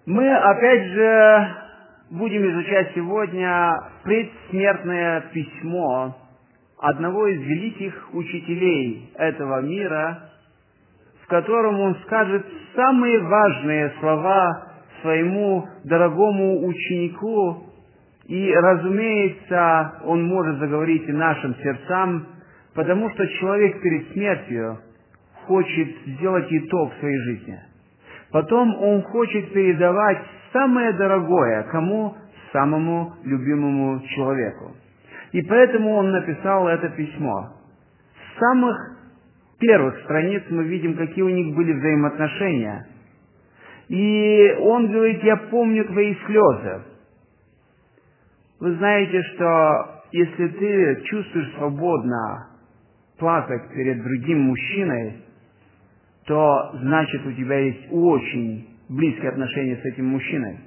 Мы опять же будем изучать сегодня предсмертное письмо одного из великих учителей этого мира, в котором он скажет самые важные слова своему дорогому ученику, и, разумеется, он может заговорить и нашим сердцам, потому что человек перед смертью хочет сделать итог своей жизни. Потом он хочет передавать самое дорогое кому? Самому любимому человеку. И поэтому он написал это письмо. С самых первых страниц мы видим, какие у них были взаимоотношения. И он говорит: «Я помню твои слезы». Вы знаете, что если ты чувствуешь свободно плакать перед другим мужчиной, то значит у тебя есть очень близкие отношения с этим мужчиной.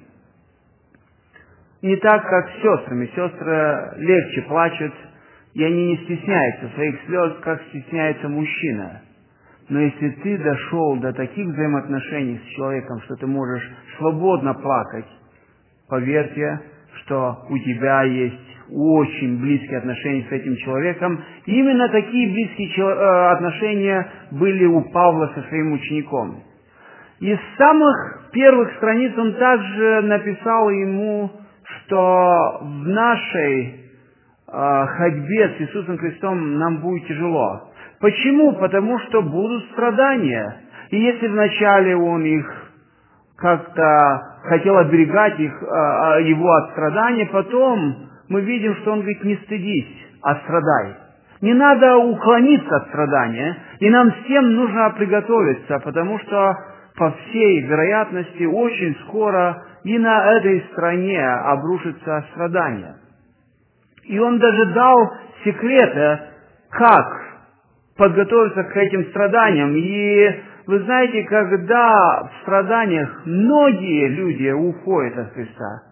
Не так, как с сестрами. Сестры легче плачут, и они не стесняются своих слез, как стесняется мужчина. Но если ты дошел до таких взаимоотношений с человеком, что ты можешь свободно плакать, поверьте, что у тебя есть очень близкие отношения с этим человеком. И именно такие близкие отношения были у Павла со своим учеником. И с самых первых страниц он также написал ему, что в нашей ходьбе с Иисусом Христом нам будет тяжело. Почему? Потому что будут страдания. И если вначале он их как-то хотел оберегать его от страдания, потом мы видим, что он говорит: не стыдись, а страдай. Не надо уклониться от страдания, и нам всем нужно приготовиться, потому что, по всей вероятности, очень скоро и на этой стране обрушится страдание. И он даже дал секреты, как подготовиться к этим страданиям. И вы знаете, когда в страданиях многие люди уходят от Христа,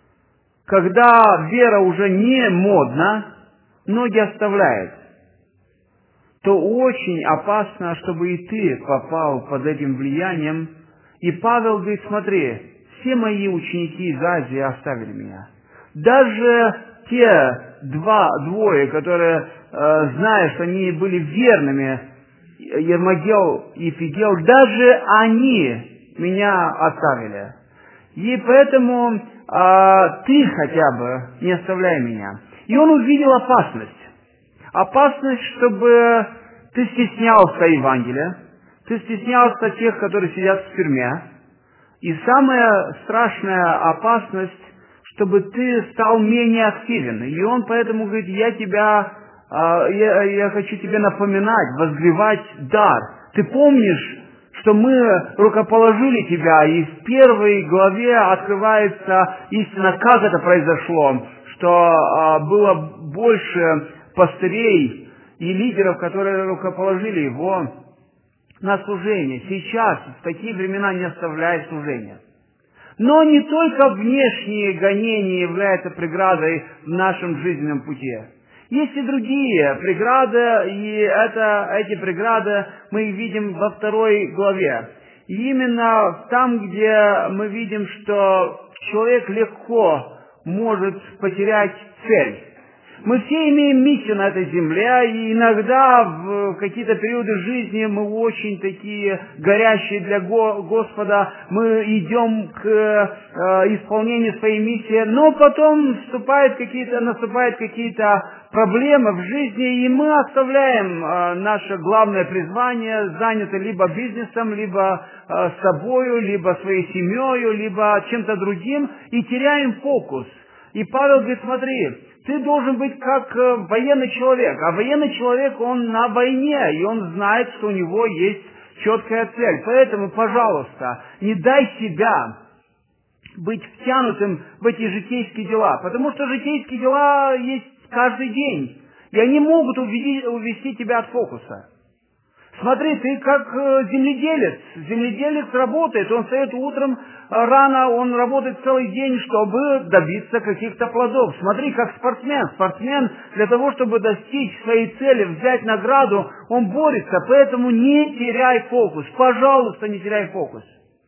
когда вера уже не модна, многие оставляют, то очень опасно, чтобы и ты попал под этим влиянием. И Павел говорит: смотри, все мои ученики из Азии оставили меня. Даже те двое, которые, зная, что они были верными, Ермогел и Фигел, даже они меня оставили. И поэтому ты хотя бы не оставляй меня. И он увидел опасность. Опасность, чтобы ты стеснялся Евангелия, ты стеснялся тех, которые сидят в тюрьме. И самая страшная опасность, чтобы ты стал менее активен. И он поэтому говорит: я хочу тебе напоминать, возгревать дар. Ты помнишь, что мы рукоположили тебя, и в первой главе открывается истина, как это произошло, что было больше пастырей и лидеров, которые рукоположили его на служение. Сейчас, в такие времена, не оставляй служения. Но не только внешние гонения являются преградой в нашем жизненном пути. Есть и другие преграды, и эти преграды мы видим во 2 главе. И именно там, где мы видим, что человек легко может потерять цель. Мы все имеем миссию на этой земле, и иногда в какие-то периоды жизни мы очень такие горящие для Господа, мы идем к исполнению своей миссии, но потом наступают какие-то проблемы в жизни, и мы оставляем наше главное призвание, заняты либо бизнесом, либо собою, либо своей семьей, либо чем-то другим, и теряем фокус. И Павел говорит: смотри, ты должен быть как военный человек, а военный человек, он на войне, и он знает, что у него есть четкая цель. Поэтому, пожалуйста, не дай себя быть втянутым в эти житейские дела, потому что житейские дела есть каждый день, и они могут увести тебя от фокуса. Смотри, ты как земледелец. Земледелец работает, он встает утром рано, он работает целый день, чтобы добиться каких-то плодов. Смотри, как спортсмен. Спортсмен для того, чтобы достичь своей цели, взять награду, он борется. Поэтому не теряй фокус. Пожалуйста, не теряй фокус.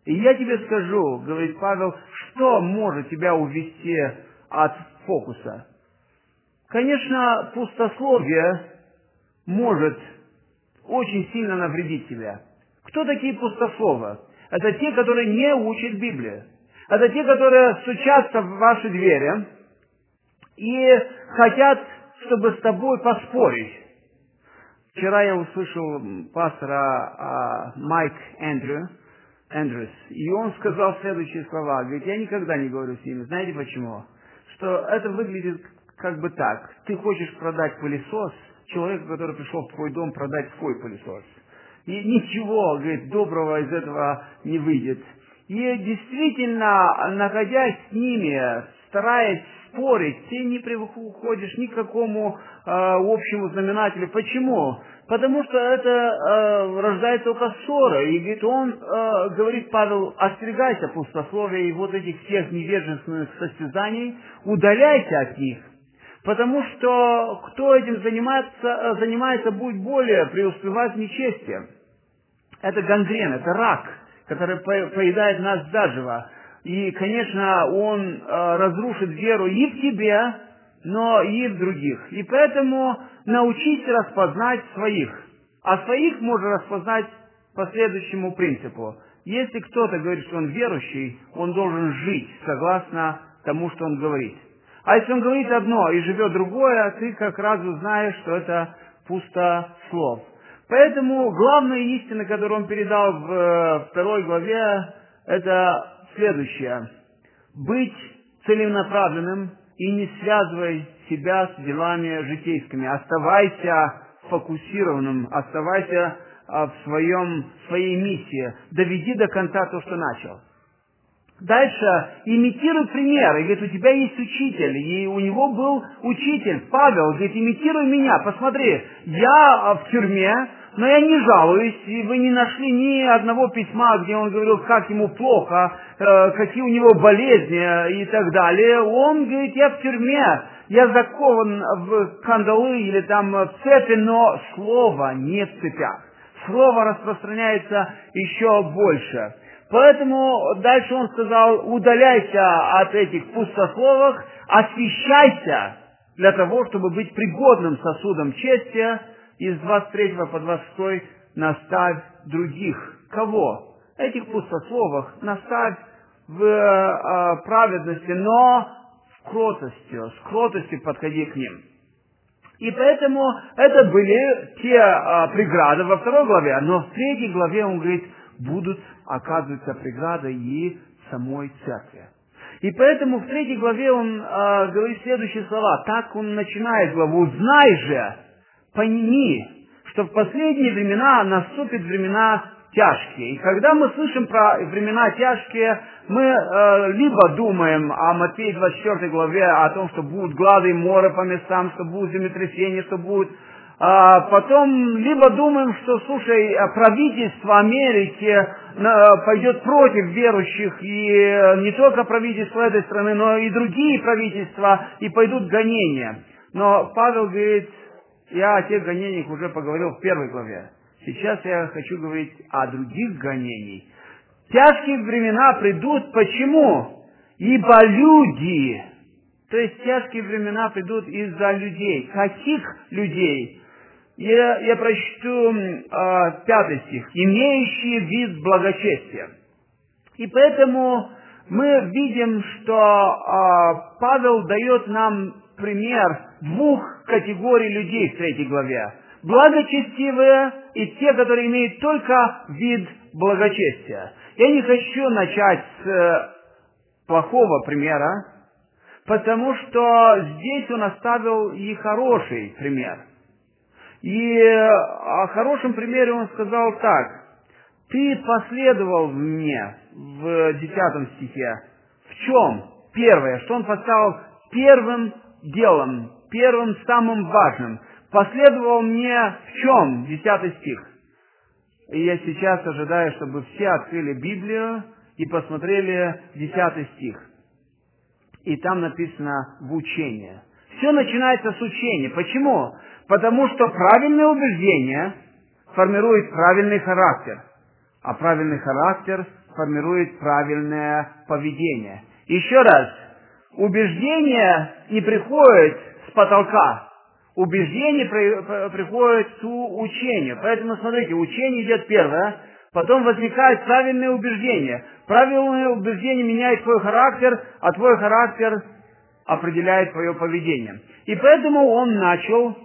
И я тебе скажу, говорит Павел, что может тебя увести от фокуса. Конечно, пустословие может очень сильно навредить тебе. Кто такие пустословы? Это те, которые не учат Библию. Это те, которые стучатся в ваши двери и хотят, чтобы с тобой поспорить. Вчера я услышал пастора Майк Эндрюс, и он сказал следующие слова. Говорит, я никогда не говорю с ними. Знаете почему? Что это выглядит как бы так. Ты хочешь продать пылесос человеку, который пришел в твой дом продать свой пылесос. И ничего, говорит, доброго из этого не выйдет. И действительно, находясь с ними, стараясь спорить, ты не приходишь ни к какому общему знаменателю. Почему? Потому что это рождает только ссоры. И говорит Павел, остерегайся пустословия и вот этих всех невежественных состязаний, удаляйся от них. Потому что кто этим занимается, будет более преуспевать в нечестии. Это гангрен, это рак, который поедает нас заживо. И, конечно, он разрушит веру и в тебе, но и в других. И поэтому научись распознать своих. А своих можно распознать по следующему принципу. Если кто-то говорит, что он верующий, он должен жить согласно тому, что он говорит. А если он говорит одно и живет другое, ты как раз узнаешь, что это пустослов. Поэтому главная истина, которую он передал в 2 главе, это следующее. Быть целенаправленным и не связывай себя с делами житейскими. Оставайся фокусированным, оставайся в своей миссии. Доведи до конца то, что начал. Дальше имитируй пример. И говорит, у тебя есть учитель. И у него был учитель, Павел. Говорит, имитируй меня. Посмотри, я в тюрьме, но я не жалуюсь. И вы не нашли ни одного письма, где он говорил, как ему плохо, какие у него болезни и так далее. Он говорит, я в тюрьме, я закован в кандалы или там в цепи, но слово не в цепях. Слово распространяется еще больше. Поэтому дальше он сказал, удаляйся от этих пустословов, освящайся для того, чтобы быть пригодным сосудом чести. Из 23 по 26 наставь других. Кого? Этих пустословов наставь в праведности, но с кротостью подходи к ним. И поэтому это были те преграды во 2 главе, но в 3 главе он говорит, будут оказываться преграды и самой церкви. И поэтому в 3 главе он говорит следующие слова. Так он начинает главу. «Знай же, пойми, что в последние времена наступят времена тяжкие». И когда мы слышим про времена тяжкие, мы либо думаем о Матфея 24 главе, о том, что будут глады и моры по местам, что будут землетрясения, что будут... Потом либо думаем, что, слушай, правительство Америки пойдет против верующих, и не только правительство этой страны, но и другие правительства, и пойдут гонения. Но Павел говорит, я о тех гонениях уже поговорил в 1 главе. Сейчас я хочу говорить о других гонениях. Тяжкие времена придут. Почему? Ибо люди. То есть тяжкие времена придут из-за людей. Каких людей? Я прочту 5 стих. «Имеющие вид благочестия». И поэтому мы видим, что Павел дает нам пример 2 категорий людей в 3 главе. Благочестивые и те, которые имеют только вид благочестия. Я не хочу начать с плохого примера, потому что здесь он оставил и хороший пример. И о хорошем примере он сказал так. «Ты последовал мне» в 10 стихе. В чем? Первое, что он поставил первым делом, первым самым важным. «Последовал мне» в чем? 10 стих. И я сейчас ожидаю, чтобы все открыли Библию и посмотрели 10 стих. И там написано «в учение». Все начинается с учения. Почему? Потому что правильное убеждение формирует правильный характер. А правильный характер формирует правильное поведение. Еще раз, убеждение не приходит с потолка. Убеждение приходит с учения. Поэтому, смотрите, учение идет первое, потом возникает правильное убеждение. Правильное убеждение меняет твой характер, а твой характер определяет твое поведение. И поэтому он начал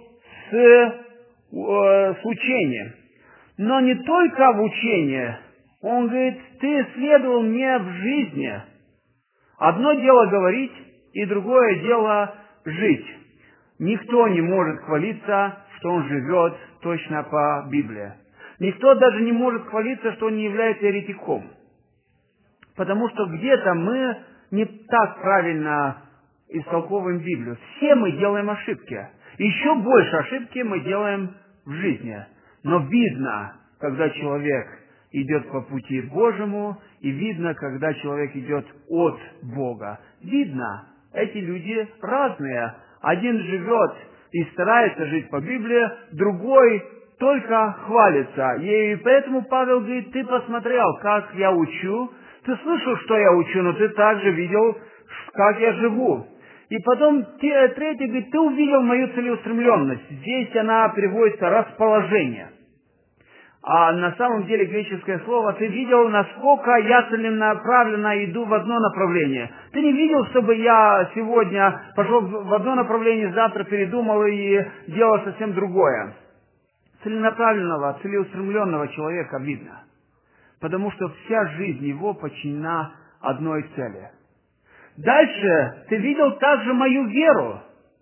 с учения. Но не только в учении. Он говорит, ты следовал мне в жизни. Одно дело говорить, и другое дело жить. Никто не может хвалиться, что он живет точно по Библии. Никто даже не может хвалиться, что он не является еретиком. Потому что где-то мы не так правильно истолковываем Библию. Все мы делаем ошибки. Еще больше ошибки мы делаем в жизни. Но видно, когда человек идет по пути Божьему, и видно, когда человек идет от Бога. Видно, эти люди разные. Один живет и старается жить по Библии, другой только хвалится. И поэтому Павел говорит, ты посмотрел, как я учу, ты слышал, что я учу, но ты также видел, как я живу. И потом третий говорит, ты увидел мою целеустремленность. Здесь она переводится расположение. А на самом деле греческое слово, ты видел, насколько я целенаправленно иду в одно направление. Ты не видел, чтобы я сегодня пошел в одно направление, завтра передумал и делал совсем другое. Целенаправленного, целеустремленного человека видно. Потому что вся жизнь его подчинена одной цели. Дальше ты видел также мою веру.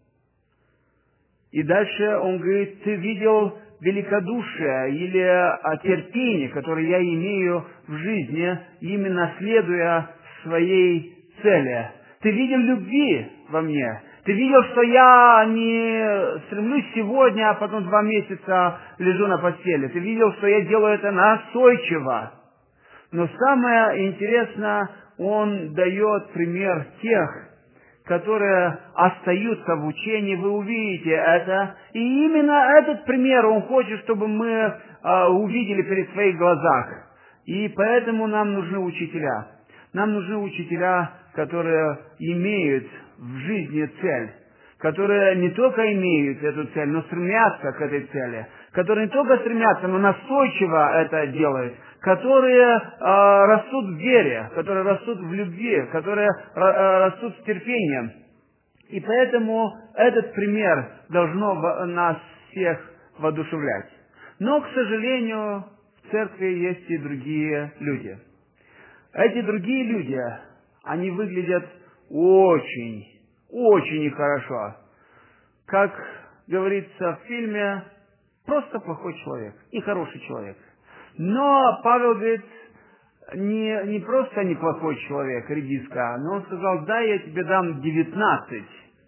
И дальше он говорит, ты видел великодушие или терпение, которое я имею в жизни, именно следуя своей цели. Ты видел любви во мне. Ты видел, что я не стремлюсь сегодня, а потом 2 месяца лежу на постели. Ты видел, что я делаю это настойчиво. Но самое интересное, он дает пример тех, которые остаются в учении, вы увидите это. И именно этот пример он хочет, чтобы мы увидели перед своих глазах. И поэтому нам нужны учителя. Нам нужны учителя, которые имеют в жизни цель, которые не только имеют эту цель, но стремятся к этой цели, которые не только стремятся, но настойчиво это делают, которые растут в вере, которые растут в любви, которые растут в терпении. И поэтому этот пример должно нас всех воодушевлять. Но, к сожалению, в церкви есть и другие люди. Эти другие люди, они выглядят очень нехорошо. Как говорится в фильме, просто плохой человек и хороший человек. Но Павел говорит, не просто неплохой человек, редиска, но он сказал, да, я тебе дам 19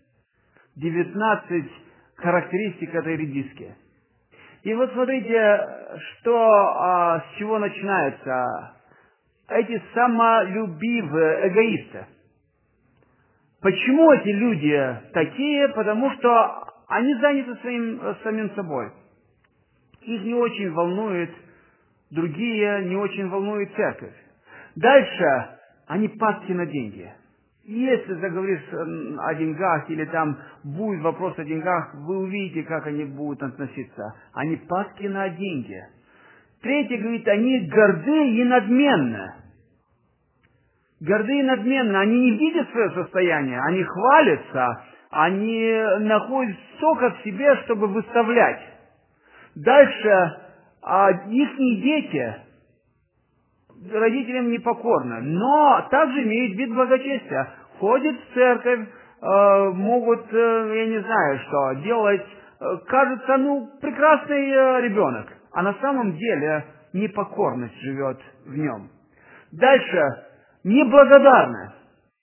характеристик этой редиски. И вот смотрите, с чего начинается. Эти самолюбивые эгоисты. Почему эти люди такие? Потому что они заняты самим собой. Их не очень волнует другие, не очень волнует церковь. Дальше они падки на деньги. Если заговоришь о деньгах или там будет вопрос о деньгах, вы увидите, как они будут относиться. Они падки на деньги. Третий говорит, они горды и надменны. Горды и надменны, они не видят свое состояние, они хвалятся, они находят сока в себе, чтобы выставлять. Дальше, их дети родителям непокорны, но также имеют вид благочестия. Ходят в церковь, могут, я не знаю что, делать, кажется, прекрасный ребенок, а на самом деле непокорность живет в нем. Дальше, неблагодарны.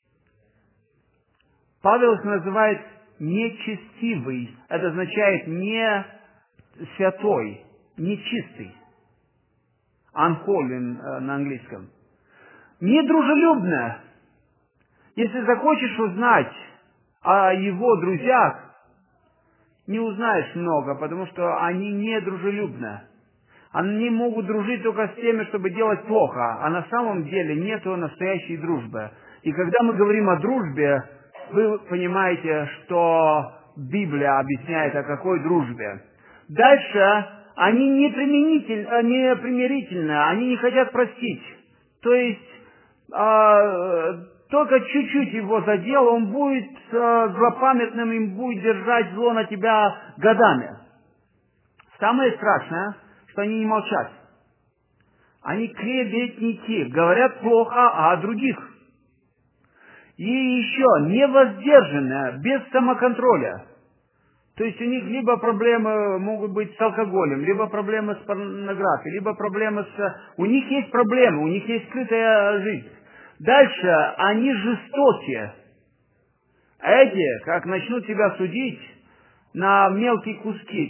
Павел их называет нечестивый, это означает не святой, нечистый. Unholy на английском. Недружелюбно. Если захочешь узнать о его друзьях, не узнаешь много, потому что они недружелюбны. Они могут дружить только с теми, чтобы делать плохо, а на самом деле нету настоящей дружбы. И когда мы говорим о дружбе, вы понимаете, что Библия объясняет о какой дружбе. Дальше они не примирительны, они не хотят простить. То есть только чуть-чуть его задел, он будет злопамятным, им будет держать зло на тебя годами. Самое страшное, что они не молчат. Они клеветники, говорят плохо о других. И еще невоздержанные, без самоконтроля. То есть у них либо проблемы могут быть с алкоголем, либо проблемы с порнографией, либо проблемы с... У них есть проблемы, у них есть скрытая жизнь. Дальше они жестокие. Эти, как начнут тебя судить на мелкие куски,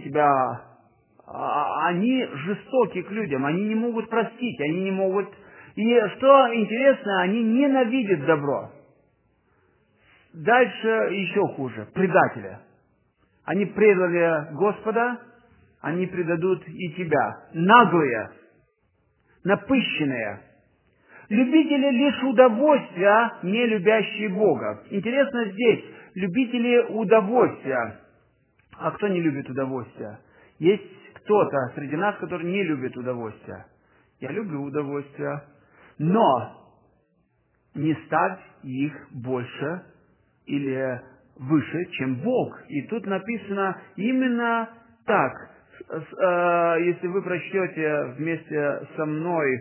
они жестоки к людям, они не могут простить, они не могут... И что интересно, они ненавидят добро. Дальше еще хуже, предатели. Они предали Господа, они предадут и тебя. Наглые, напыщенные, любители лишь удовольствия, не любящие Бога. Интересно здесь, любители удовольствия. А кто не любит удовольствия? Есть кто-то среди нас, который не любит удовольствия. Я люблю удовольствия, но не ставь их больше или выше, чем Бог. И тут написано именно так. Если вы прочтете вместе со мной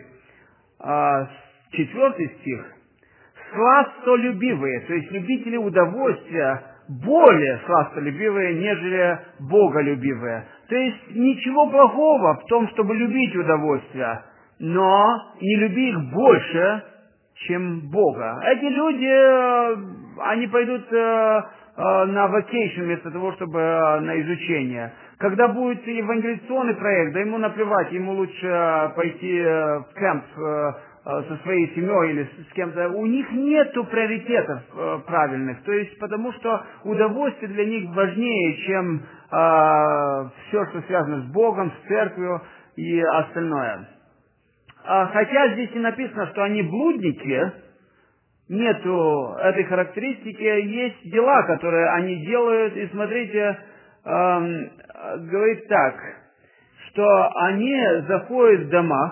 4 стих. Сластолюбивые, то есть любители удовольствия, более сластолюбивые, нежели боголюбивые. То есть ничего плохого в том, чтобы любить удовольствия, но не люби их больше, чем Бога. Эти люди, они пойдут на vacation вместо того, чтобы на изучение. Когда будет евангелизационный проект, да ему наплевать, ему лучше пойти в кемп со своей семьей или с кем-то. У них нету приоритетов правильных, то есть потому что удовольствие для них важнее, чем все, что связано с Богом, с церковью и остальное. Хотя здесь и написано, что они блудники, нету этой характеристики, есть дела, которые они делают, и смотрите, говорит так, что они заходят в домах,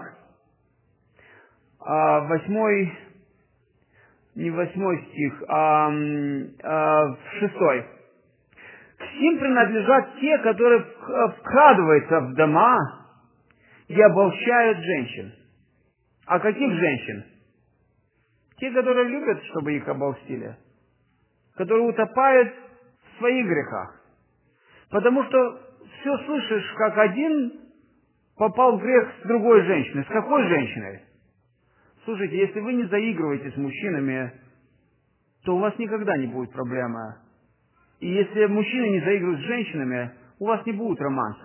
не 8 стих, в 6. К сим принадлежат те, которые вкрадываются в дома и обольщают женщин. А каких женщин? Те, которые любят, чтобы их обольстили, которые утопают в своих грехах. Потому что все слышишь, как один попал в грех с другой женщиной. С какой женщиной? Слушайте, если вы не заигрываете с мужчинами, то у вас никогда не будет проблемы. И если мужчины не заигрывают с женщинами, у вас не будет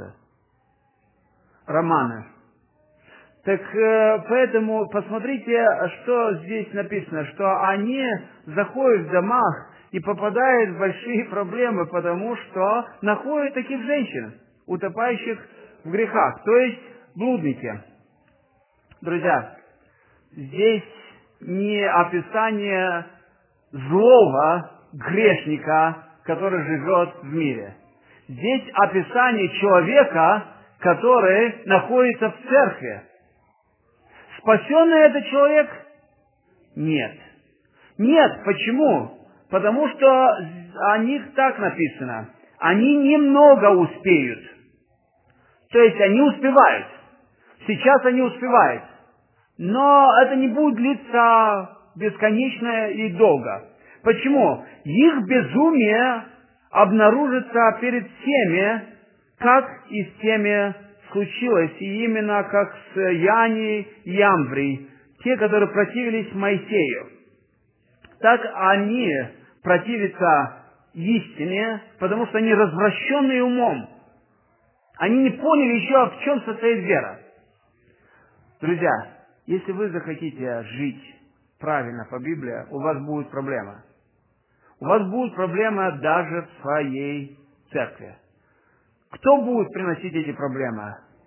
романа. Так поэтому посмотрите, что здесь написано, что они заходят в домах и попадают в большие проблемы, потому что находят таких женщин, утопающих в грехах, то есть блудники. Друзья, здесь не описание злого грешника, который живет в мире. Здесь описание человека, который находится в церкви. Спасенный этот человек? Нет. Нет. Почему? Потому что о них так написано. Они немного успеют. То есть они успевают. Сейчас они успевают. Но это не будет длиться бесконечно и долго. Почему? Их безумие обнаружится перед всеми, как и с теми случилось, и именно как с Яней и Ямбрей, те, которые противились Моисею. Так они противятся истине, потому что они развращенные умом. Они не поняли еще, в чем состоит вера. Друзья, если вы захотите жить правильно по Библии, у вас будет проблема. У вас будет проблема даже в своей церкви. Кто будет приносить эти проблемы?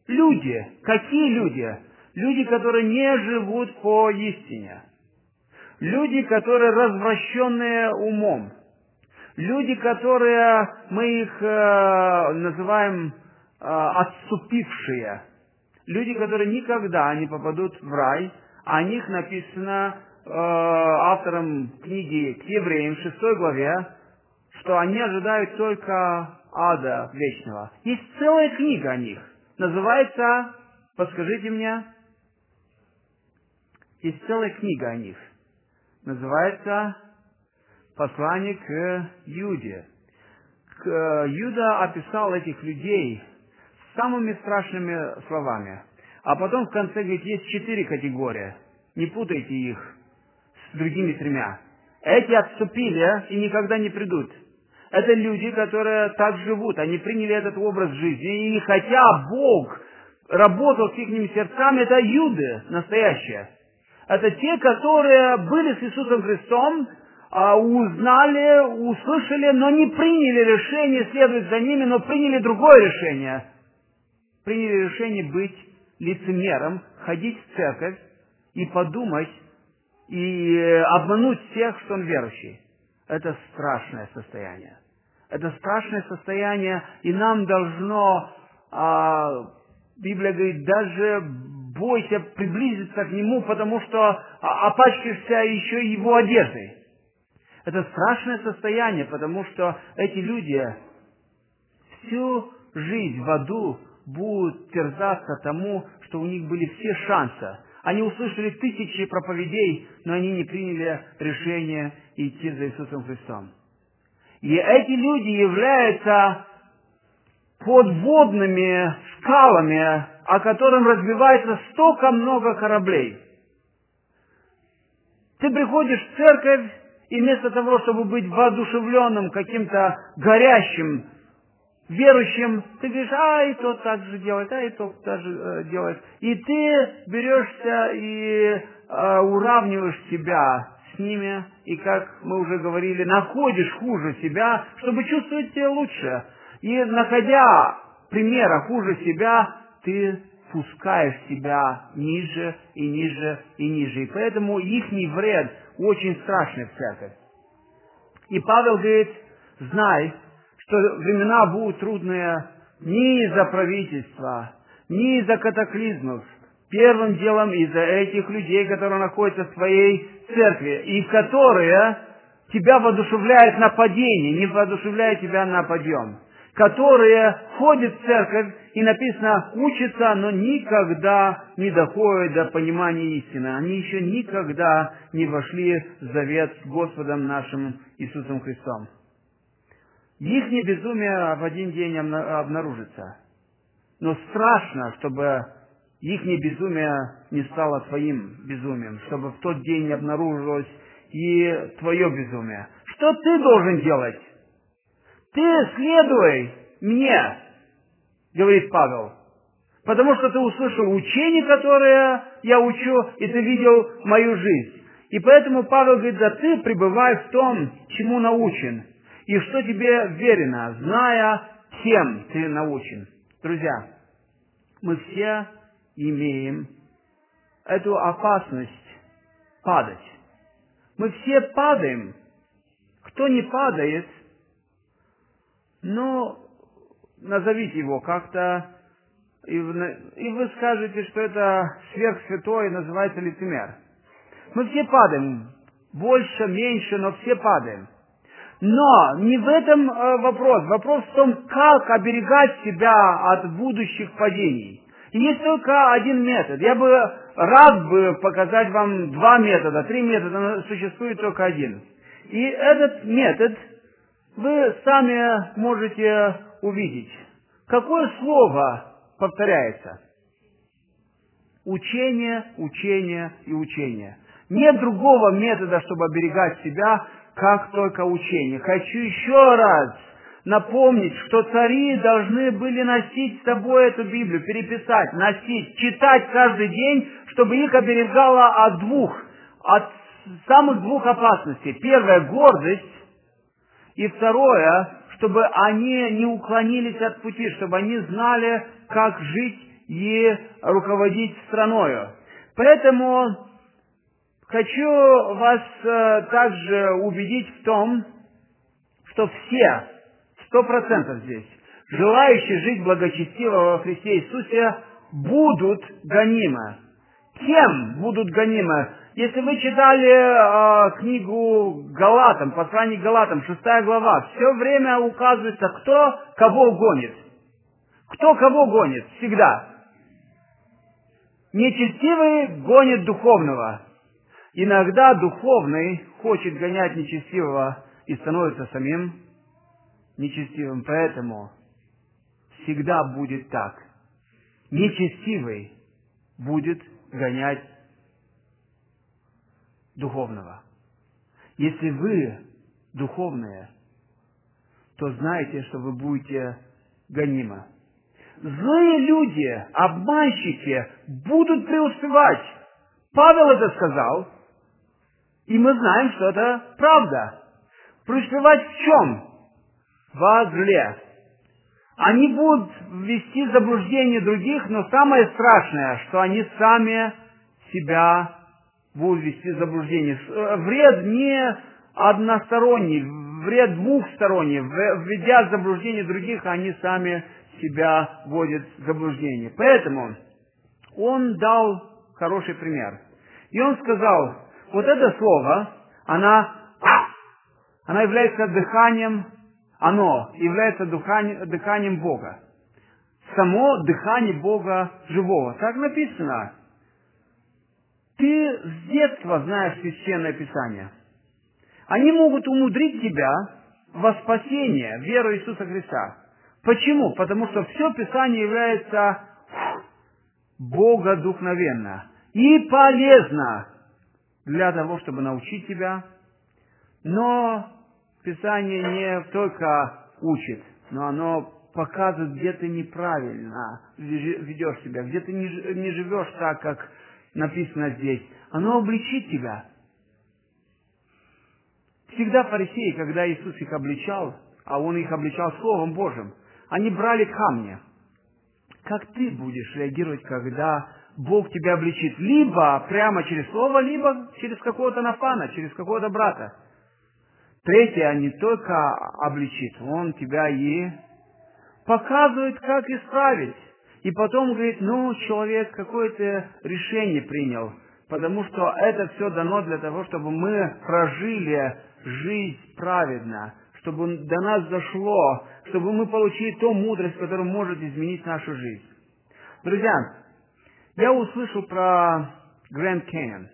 люди. Какие люди? Люди, которые не живут по истине. Люди, которые развращенные умом. Люди, которые, мы их называем отступившие. Люди, которые никогда не попадут в рай. О них написано автором книги к Евреям, 6 главе, что они ожидают только ада вечного. Есть целая книга о них. Называется, подскажите мне, есть целая книга о них. Называется «Послание к Юде». Юда описал этих людей самыми страшными словами. А потом в конце говорит, есть 4 категории. Не путайте их с другими 3. Эти отступили и никогда не придут. Это люди, которые так живут. Они приняли этот образ жизни. И хотя Бог работал с их сердцами, это Юды настоящие. Это те, которые были с Иисусом Христом, узнали, услышали, но не приняли решение следовать за ними, но приняли другое решение. Приняли решение быть лицемером, ходить в церковь и подумать, и обмануть всех, что он верующий. Это страшное состояние. Это страшное состояние, и нам должно, Библия говорит, даже бойся приблизиться к нему, потому что опачкаешься еще и его одеждой. Это страшное состояние, потому что эти люди всю жизнь в аду будут терзаться тому, что у них были все шансы. Они услышали 1000 проповедей, но они не приняли решение идти за Иисусом Христом. И эти люди являются подводными скалами, о котором разбивается столько много кораблей. Ты приходишь в церковь, и вместо того, чтобы быть воодушевленным, каким-то горящим, верующим, ты говоришь, и тот так же делает, и тот так же делает. И ты берешься и уравниваешь себя с ними, и, как мы уже говорили, находишь хуже себя, чтобы чувствовать себя лучше. И, находя примера хуже себя, ты спускаешь себя ниже и ниже и ниже. И поэтому ихний вред очень страшный в церковь. И Павел говорит, знай, что времена будут трудные не из-за правительства, не из-за катаклизмов. Первым делом из-за этих людей, которые находятся в твоей церкви, и которые тебя воодушевляют на падение, не воодушевляют тебя на подъем. Которые ходят в церковь, и написано, учатся, но никогда не доходят до понимания истины. Они еще никогда не вошли в завет с Господом нашим Иисусом Христом. Их безумие в один день обнаружится. Но страшно, чтобы их безумие не стало твоим безумием, чтобы в тот день не обнаружилось и твое безумие. Что ты должен делать? Ты следуй мне, говорит Павел, потому что ты услышал учение, которое я учу, и ты видел мою жизнь. И поэтому Павел говорит, да ты пребывай в том, чему научен, и что тебе верено, зная, кем ты научен. Друзья, мы все имеем эту опасность падать. Мы все падаем. Кто не падает, назовите его как-то, и вы скажете, что это сверхсвятой, называется лицемер. Мы все падаем. Больше, меньше, но все падаем. Но не в этом вопрос. Вопрос в том, как оберегать себя от будущих падений. И есть только один метод. Я бы рад показать вам 2 метода, 3 метода, но существует только один. И этот метод вы сами можете увидеть. Какое слово повторяется? Учение, учение и учение. Нет другого метода, чтобы оберегать себя, как только учение. Хочу еще раз напомнить, что цари должны были носить с собой эту Библию, переписать, носить, читать каждый день, чтобы их оберегало от самых 2 опасностей. Первое – гордость, и второе – чтобы они не уклонились от пути, чтобы они знали, как жить и руководить страною. Поэтому хочу вас также убедить в том, что все, 100% здесь, желающие жить благочестиво во Христе Иисусе, будут гонимы. Кем будут гонимы? Если вы читали книгу Галатам, послание к Галатам, 6 глава, все время указывается, кто кого гонит. Кто кого гонит? Всегда. Нечестивый гонит духовного. Иногда духовный хочет гонять нечестивого и становится самим нечестивым. Поэтому всегда будет так. Нечестивый будет гонять духовного. Если вы духовные, то знайте, что вы будете гонимы. Злые люди, обманщики будут преуспевать. Павел это сказал, и мы знаем, что это правда. Преуспевать в чем? Во зле. Они будут ввести в заблуждение других, но самое страшное, что они сами себя будут ввести в заблуждение. Вред не односторонний, вред двухсторонний. Введя в заблуждение других, они сами себя вводят в заблуждение. Поэтому он дал хороший пример. И он сказал, вот это слово, оно является дыханием, оно является дыханием Бога. Само дыхание Бога живого. Так написано. Ты с детства знаешь Священное Писание. Они могут умудрить тебя во спасение, веру Иисуса Христа. Почему? Потому что все Писание является богодухновенно и полезно для того, чтобы научить тебя. Но Писание не только учит, но оно показывает, где ты неправильно ведешь себя, где ты не живешь так, как написано здесь. Оно обличит тебя. Всегда фарисеи, когда Иисус их обличал, а Он их обличал Словом Божьим, они брали камни. Как ты будешь реагировать, когда Бог тебя обличит? Либо прямо через Слово, либо через какого-то нафана, через какого-то брата. Третье, не только обличит, Он тебя и показывает, как исправить. И потом говорит, человек какое-то решение принял, потому что это все дано для того, чтобы мы прожили жизнь праведно, чтобы до нас дошло, чтобы мы получили ту мудрость, которая может изменить нашу жизнь. Друзья, я услышал про Гранд Каньон.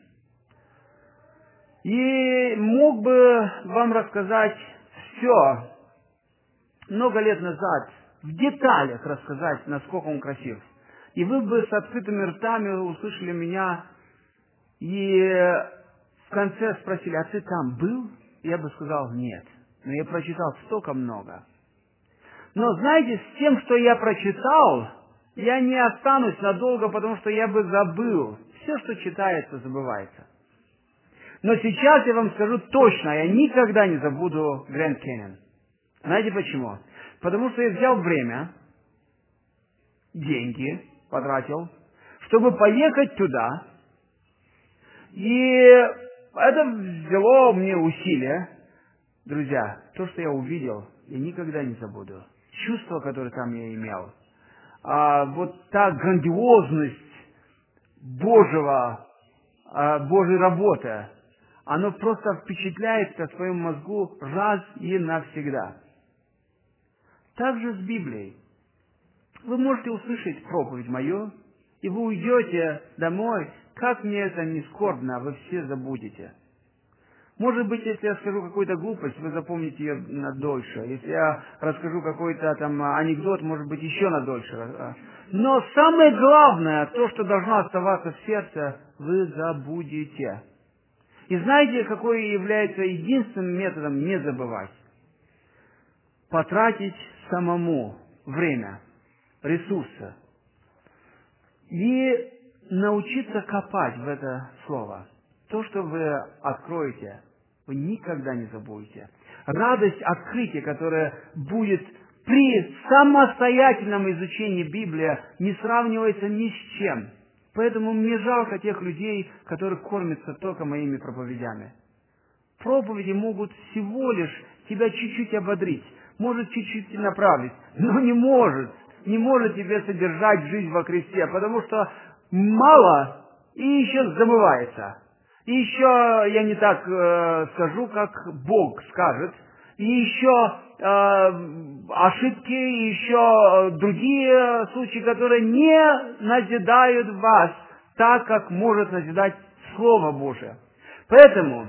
И мог бы вам рассказать все много лет назад, в деталях рассказать, насколько он красив. И вы бы с открытыми ртами услышали меня и в конце спросили, а ты там был? Я бы сказал, нет. Но я прочитал столько много. Но знаете, с тем, что я прочитал, я не останусь надолго, потому что я бы забыл. Все, что читается, забывается. Но сейчас я вам скажу точно, я никогда не забуду Гранд Каньон. Знаете почему? Потому что я взял время, деньги потратил, чтобы поехать туда. И это взяло мне усилия. Друзья, то, что я увидел, я никогда не забуду. Чувство, которое там я имел. Вот та грандиозность Божьей работы, оно просто впечатляет в своем мозгу раз и навсегда. Также с Библией. Вы можете услышать проповедь мою, и вы уйдете домой, как мне это не скорбно, вы все забудете. Может быть, если я скажу какую-то глупость, вы запомните ее на дольше. Если я расскажу какой-то там анекдот, может быть, еще на дольше. Но самое главное, то, что должно оставаться в сердце, вы забудете. И знаете, какой является единственным методом не забывать? Потратить самому время, ресурсы. И научиться копать в это слово. То, что вы откроете, вы никогда не забудете. Радость открытия, которая будет при самостоятельном изучении Библии не сравнивается ни с чем. Поэтому мне жалко тех людей, которые кормятся только моими проповедями. Проповеди могут всего лишь тебя чуть-чуть ободрить, может чуть-чуть направить, но не может тебе содержать жизнь во Христе, потому что мало и еще забывается. И еще я не так скажу, как Бог скажет, и еще ошибки, и еще другие случаи, которые не назидают вас так, как может назидать Слово Божие. Поэтому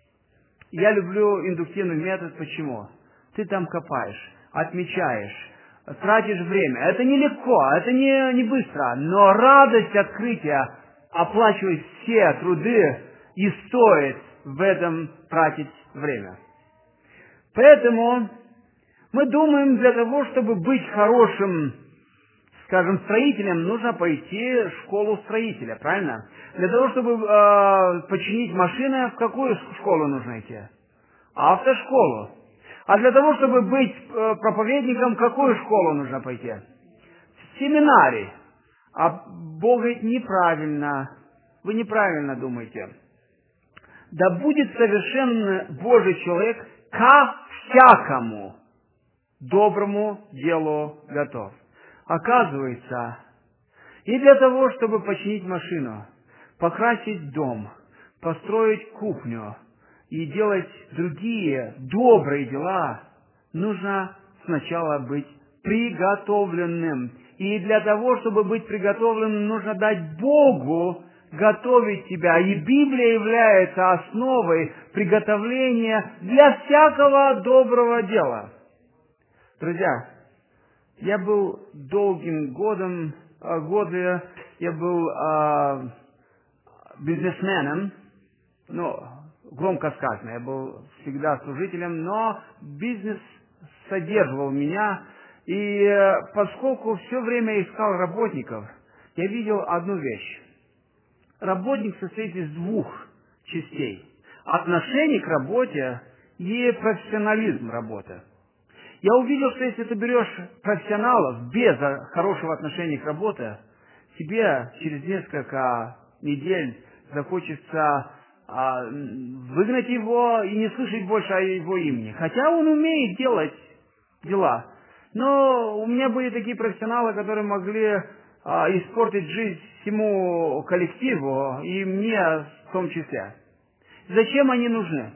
я люблю индуктивный метод. Почему? Ты там копаешь, отмечаешь, тратишь время. Это нелегко, это не быстро, но радость открытия оплачивает все труды и стоит в этом тратить время. Поэтому мы думаем, для того, чтобы быть хорошим, скажем, строителем, нужно пойти в школу строителя, правильно? Для того, чтобы починить машины, в какую школу нужно идти? Автошколу. А для того, чтобы быть проповедником, в какую школу нужно пойти? В семинарий. А Бог говорит, неправильно. Вы неправильно думаете. Да будет совершенный Божий человек ко всякому доброму делу готов. Оказывается, и для того, чтобы починить машину, покрасить дом, построить кухню и делать другие добрые дела, нужно сначала быть приготовленным. И для того, чтобы быть приготовленным, нужно дать Богу готовить тебя. И Библия является основой приготовления для всякого доброго дела. Друзья, я был годы я был бизнесменом, громко сказано, я был всегда служителем, но бизнес содерживал меня, и поскольку все время искал работников, я видел одну вещь. Работник состоит из двух частей. Отношение к работе и профессионализм работы. Я увидел, что если ты берешь профессионалов без хорошего отношения к работе, тебе через несколько недель захочется выгнать его и не слышать больше о его имени. Хотя он умеет делать дела. Но у меня были такие профессионалы, которые могли испортить жизнь всему коллективу и мне в том числе. Зачем они нужны?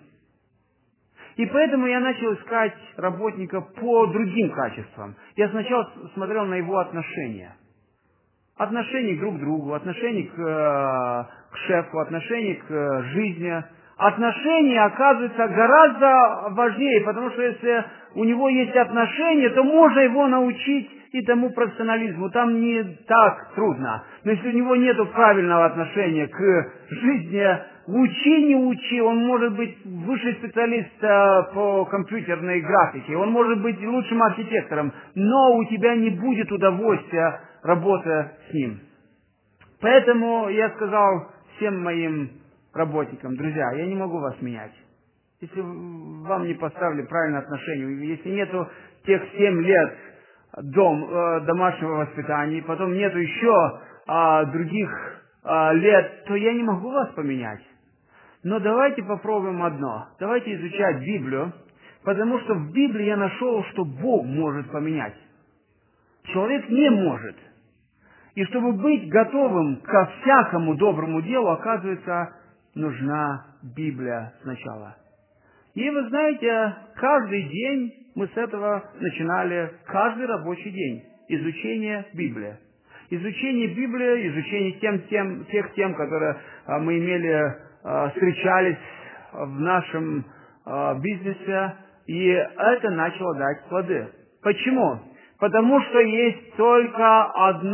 И поэтому я начал искать работника по другим качествам. Я сначала смотрел на его отношения. Отношение друг к другу, отношение к шефу, отношение к жизни. Отношения, оказывается, гораздо важнее, потому что если у него есть отношения, то можно его научить и тому профессионализму. Там не так трудно. Но если у него нет правильного отношения к жизни, учи, не учи, он может быть высший специалист по компьютерной графике, он может быть лучшим архитектором, но у тебя не будет удовольствия работая с ним. Поэтому я сказал всем моим работникам: друзья, я не могу вас менять. Если вам не поставили правильное отношение, если нету тех 7 лет домашнего воспитания, потом нету еще других лет, то я не могу вас поменять. Но давайте попробуем одно. Давайте изучать Библию, потому что в Библии я нашел, что Бог может поменять. Человек не может. И чтобы быть готовым ко всякому доброму делу, оказывается, нужна Библия сначала. И вы знаете, каждый день мы с этого начинали, каждый рабочий день, изучение Библии. Изучение Библии, изучение тех тем, которые мы встречались в нашем бизнесе, и это начало дать плоды. Почему? Потому что есть только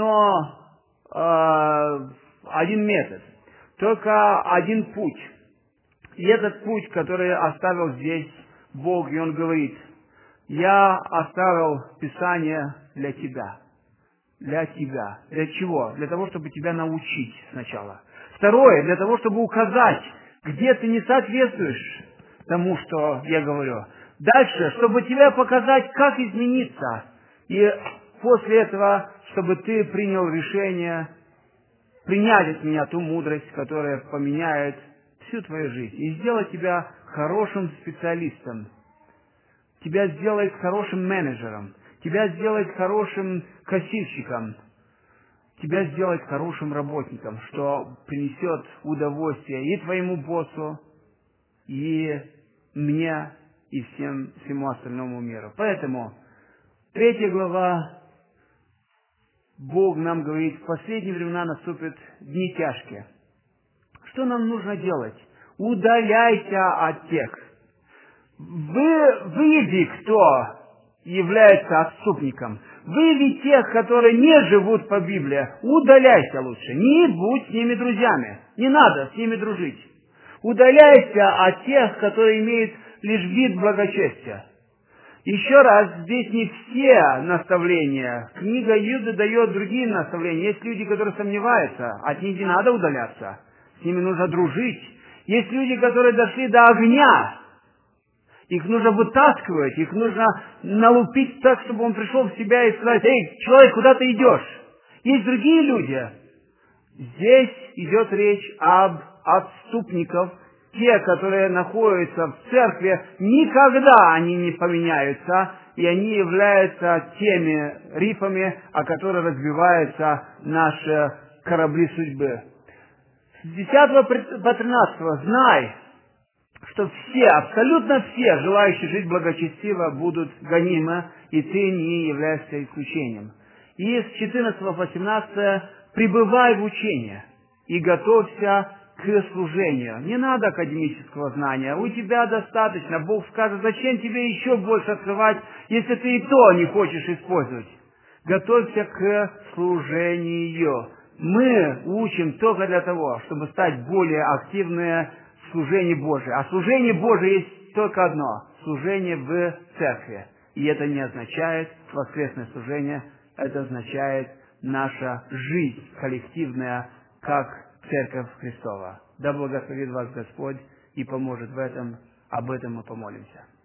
один метод, только один путь. И этот путь, который оставил здесь Бог, и Он говорит: я оставил Писание для тебя. Для тебя. Для чего? Для того, чтобы тебя научить сначала. Второе, для того, чтобы указать, где ты не соответствуешь тому, что я говорю. Дальше, чтобы тебе показать, как измениться. И после этого, чтобы ты принял решение принять от меня ту мудрость, которая поменяет всю твою жизнь, и сделать тебя хорошим специалистом, тебя сделает хорошим менеджером, тебя сделает хорошим кассирщиком, тебя сделает хорошим работником, что принесет удовольствие и твоему боссу, и мне, и всему остальному миру. Поэтому 3 глава, Бог нам говорит, в последние времена наступят дни тяжкие. Что нам нужно делать? Удаляйся от тех. Выяви, кто является отступником. Выяви тех, которые не живут по Библии. Удаляйся лучше. Не будь с ними друзьями. Не надо с ними дружить. Удаляйся от тех, которые имеют лишь вид благочестия. Еще раз, здесь не все наставления. Книга Иуды дает другие наставления. Есть люди, которые сомневаются. От них не надо удаляться. С ними нужно дружить. Есть люди, которые дошли до огня. Их нужно вытаскивать, их нужно налупить так, чтобы он пришел в себя и сказать: «Эй, человек, куда ты идешь?» Есть другие люди. Здесь идет речь об отступниках. Те, которые находятся в церкви, никогда они не поменяются, и они являются теми рифами, о которых разбиваются наши корабли судьбы. С 10 по 13 знай, что все, абсолютно все, желающие жить благочестиво, будут гонимы, и ты не являешься исключением. И с 14 по 17 пребывай в учении и готовься к служению. Не надо академического знания, у тебя достаточно. Бог скажет: зачем тебе еще больше открывать, если ты и то не хочешь использовать. Готовься к служению. Мы учим только для того, чтобы стать более активными в служении Божьем. А служение Божие есть только одно – служение в церкви. И это не означает воскресное служение, это означает наша жизнь коллективная, как Церковь Христова. Да благословит вас Господь и поможет в этом. Об этом мы помолимся.